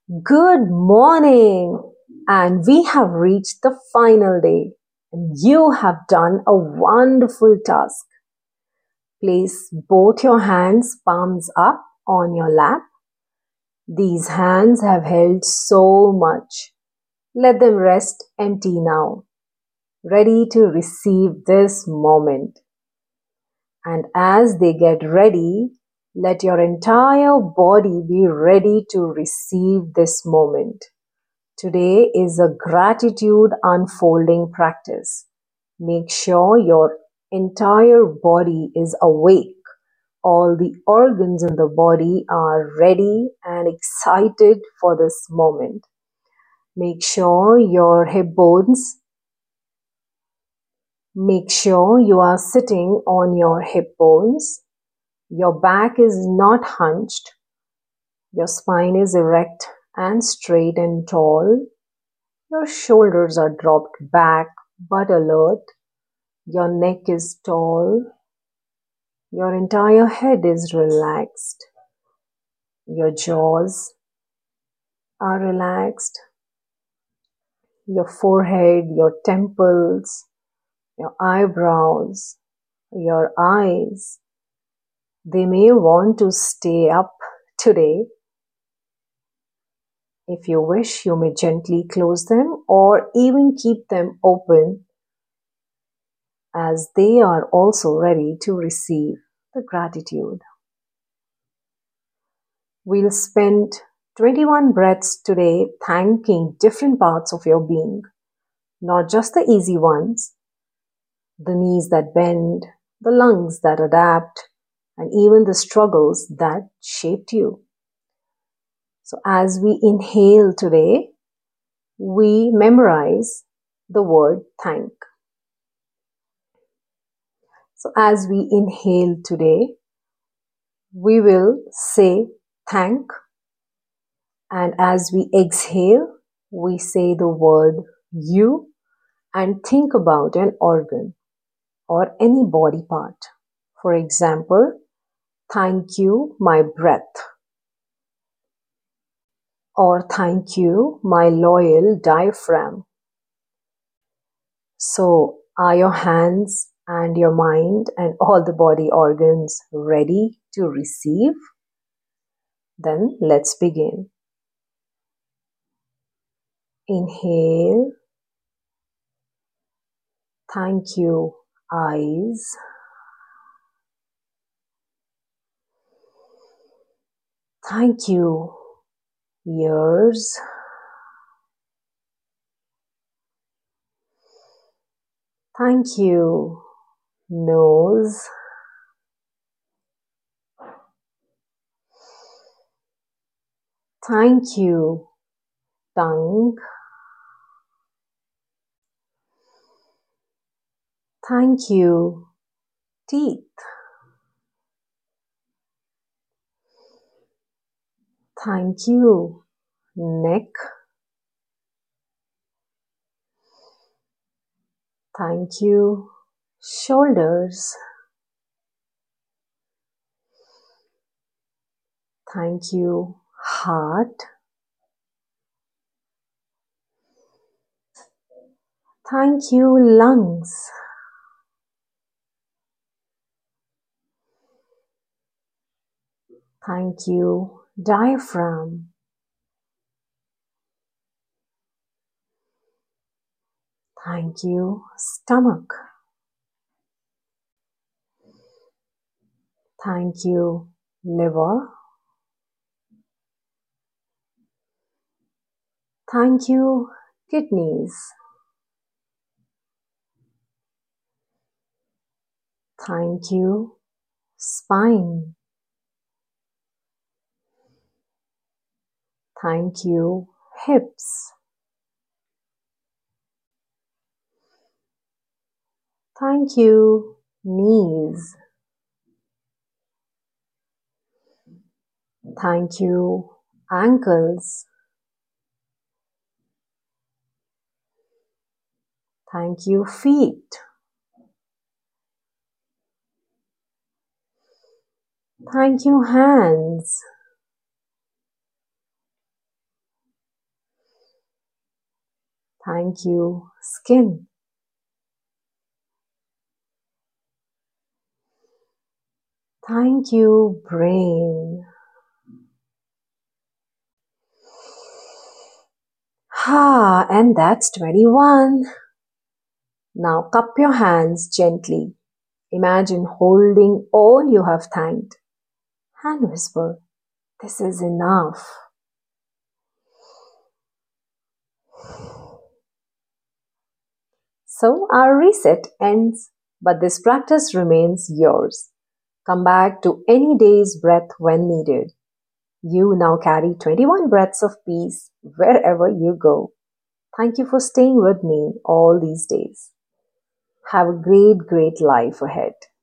Good morning! And we have reached the final day. And you have done a wonderful task. Place both your hands palms up on your lap. These hands have held so much. Let them rest empty now, ready to receive this moment. And as they get ready, let your entire body be ready to receive this moment. Today is a gratitude unfolding practice. Make sure your entire body is awake. All the organs in the body are ready and excited for this moment. Make sure your hip bones, make sure you are sitting on your hip bones. Your back is not hunched. Your spine is erect and straight and tall. Your shoulders are dropped back but alert. Your neck is tall. Your entire head is relaxed. Your jaws are relaxed. Your forehead, your temples, your eyebrows, your eyes, they may want to stay up today. If you wish, you may gently close them or even keep them open, as they are also ready to receive the gratitude. We'll spend 21 breaths today thanking different parts of your being, not just the easy ones, the knees that bend, the lungs that adapt, and even the struggles that shaped you. So as we inhale today, we memorize the word thank. So as we inhale today, we will say thank, and as we exhale, we say the word you and think about an organ or any body part. For example, thank you, my breath, or thank you, my loyal diaphragm. So, are your hands and your mind and all the body organs ready to receive? Then let's begin. Inhale. Thank you, eyes. Thank you, ears. Thank you, nose. Thank you, tongue. Thank you, teeth. Thank you, neck. Thank you, shoulders. Thank you, heart. Thank you, lungs. Thank you, diaphragm. Thank you, stomach. Thank you, liver. Thank you, kidneys. Thank you, spine. Thank you, hips. Thank you, knees. Thank you, ankles. Thank you, feet. Thank you, hands. Thank you, skin. Thank you, brain. And that's 21. Now cup your hands gently. Imagine holding all you have thanked and whisper, "This is enough." So our reset ends, but this practice remains yours. Come back to any day's breath when needed. You now carry 21 breaths of peace wherever you go. Thank you for staying with me all these days. Have a great, great life ahead.